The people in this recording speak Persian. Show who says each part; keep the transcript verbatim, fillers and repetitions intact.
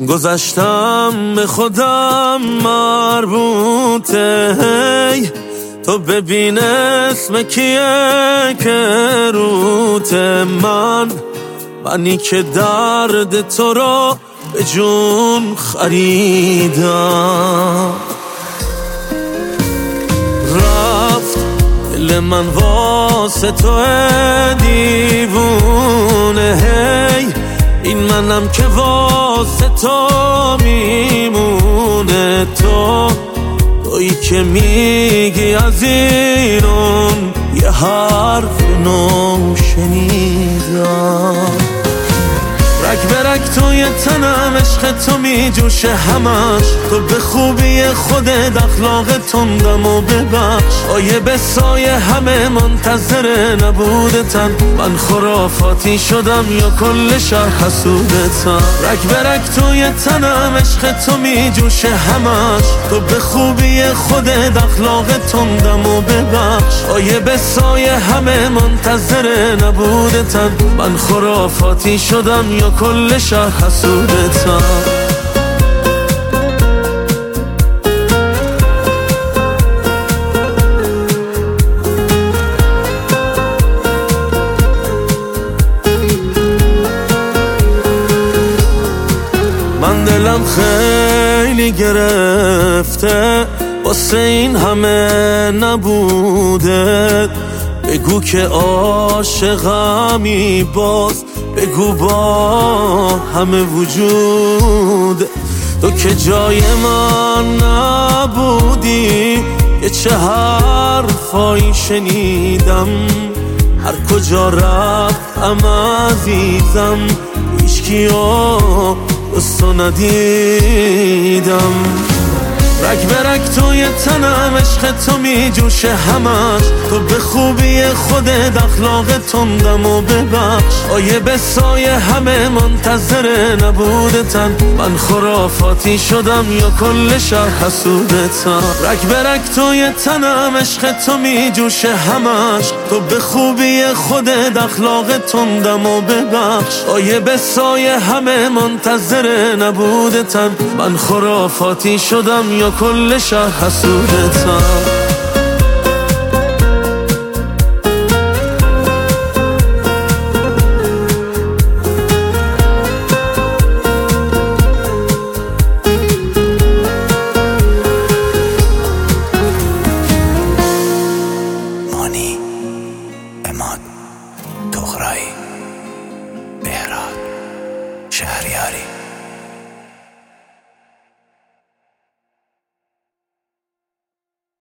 Speaker 1: گذشتم به خودم مربوطه، هی تو ببین اسم کیه که روته، من منی که درد تو رو به جون خریدم. رفت دل من واسه تو دیوونه، هی این منم که واسه تو میمونه. تو تویی که میگی از ایران یه حرف نو شنیدم. رگ به رگ توی تنم عشق تو میجوشه همش، تو به خوبی خودت اخلاق تندم و ببخش. آیه به سایه همه منتظر نبودتن، من خرافاتی شدم یا کل شهر حسودتن. رگ به رگ توی تنم عشق تو میجوشه همش، تو به خوبی خودت اخلاق تندم و ببخش. آیه به سایه همه منتظر نبودتن، من خرافاتی شدم یا کل شهر حسودتم. من دلم خیلی گرفته واسه این همه نبوده، بگو که عاشقمی باز، بگو با همه وجود. تو که جای من نبودی، یه چه حرفایی شنیدم، هر کجا رفتم عزیزم هیچکیو دوستو ندیدم. رگ به رگ توی تنم عشق تو میجوشه همش، تو به خوبی خودت اخلاق تندم و ببخش. آیه به سایه همه منتظر نبودتن، من خرافاتی شدم یا کل شهر حسودتن. رگ به رگ توی تنم عشق تو میجوشه همش، تو به خوبی خودت اخلاق تندم و ببخش. آیه به سایه همه منتظر نبودتن، من خرافاتی شدم یا کل شهر حسودتم.
Speaker 2: مانی، اماد، تغرایی، بهراد، شهریاری.